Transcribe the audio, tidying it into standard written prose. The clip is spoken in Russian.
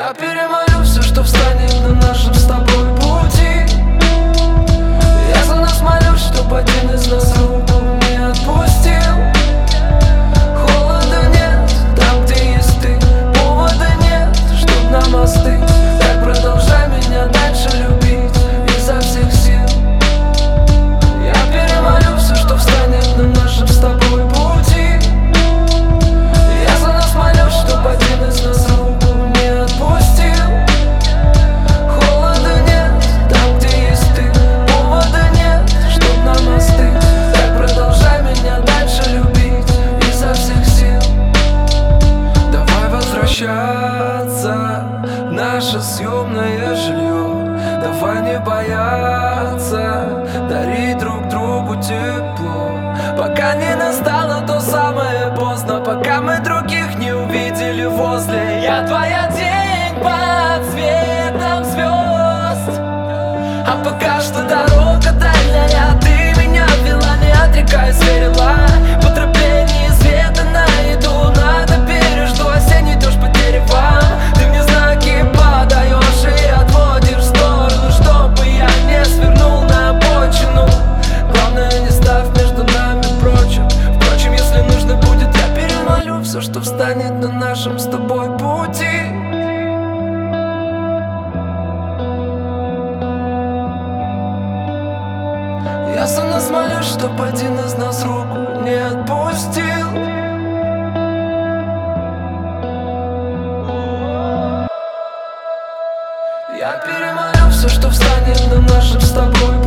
Я перемолю все, что встанет на нашем с тобой пути. Я за нас молюсь, чтоб один из нас руку не отпустил. Холода нет там, где есть ты, повода нет, чтоб нам остыть. Так продолжай меня дальше любить изо всех сил. Я перемолю все, что встанет на нашем с тобой пути. Я за нас молюсь, чтоб один из нас руку не отпустил. Холода нет там, где есть ты, повода нет, чтоб нам остыть. Так продолжай меня дальше любить изо всех сил. Давай возвращаться в наше съемное жилье. Давай не бояться дарить друг другу тепло, пока не настало то самое поздно, пока мы других не увидели возле. Я твоя тень под цветом звезд, а пока что дорога дальняя. Ты меня вела, не отрекаясь, верила. По тропе неизведанно иду, надо пережду осенний дождь по деревам. Ты мне знаки подаешь и отводишь в сторону, чтобы я не свернул на обочину. Главное, не ставь между нами прочим. Впрочем, если нужно будет, я перемолю все, что встанет на нашем с тобой пути. Я за нас молюсь, чтоб один из нас руку не отпустил. Я перемолю все, что встанет на нашем с тобой